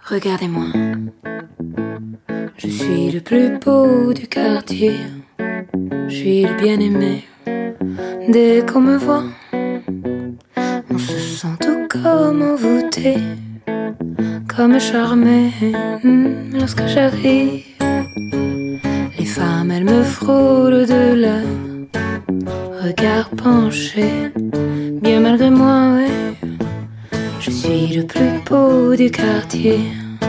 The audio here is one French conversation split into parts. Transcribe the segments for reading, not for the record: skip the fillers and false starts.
Regardez-moi, je suis le plus beau du quartier, je suis le bien-aimé. Dès qu'on me voit, on se sent tout comme envoûté, comme charmé. Lorsque j'arrive, les femmes elles me frôlent de leur regard penché. Bien malgré moi, ouais, je suis le plus beau du quartier.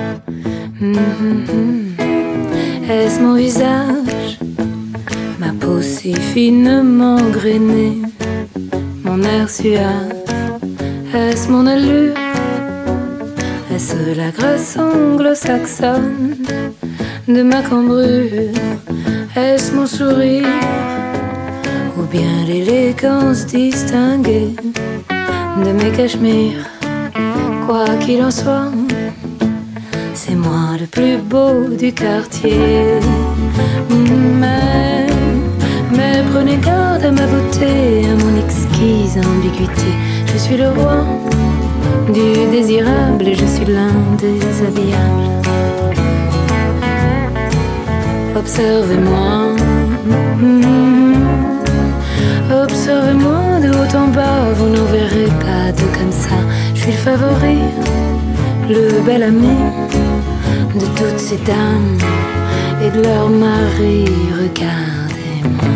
Est-ce mon visage, ma peau si finement grainée, mon air suave? Est-ce mon allure? Est-ce la grâce anglo-saxonne de ma cambrure? Est-ce mon sourire? Ou bien l'élégance distinguée de mes cachemires? Quoi qu'il en soit, c'est moi le plus beau du quartier. Mais prenez garde à ma beauté, à mon exquise ambiguïté. Je suis le roi du désirable et je suis l'un des habillables. Observez-moi, observez-moi de haut en bas, vous n'en verrez pas de comme ça. Je suis le favori, le bel ami de toutes ces dames et de leurs maris. Regardez-moi.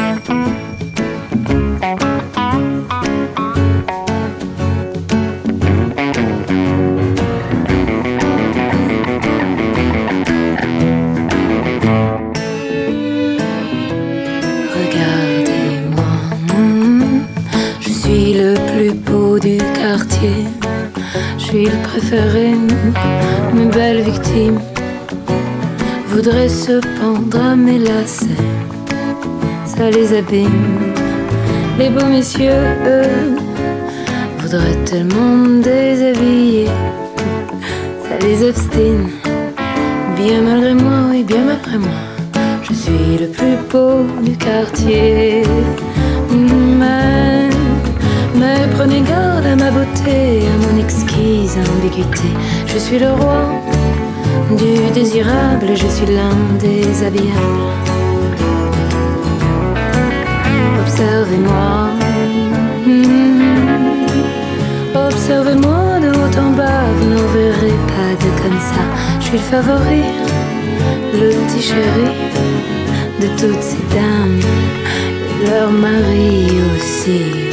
Regardez-moi, je suis le plus beau du quartier. Je suis le préféré, mes belles victimes voudraient se pendre à mes lacets, ça les abîme. Les beaux messieurs, eux, voudraient tellement me déshabiller, ça les obstine. Bien malgré moi, oui, bien malgré moi, je suis le plus beau du quartier. Mais prenez garde à ma beauté, à mon exquise ambiguïté. Je suis le roi du désirable et je suis l'un des habillables. Observez-moi, observez-moi de haut en bas, vous n'en verrez pas de comme ça. Je suis le favori, le petit chéri de toutes ces dames et leurs maris aussi.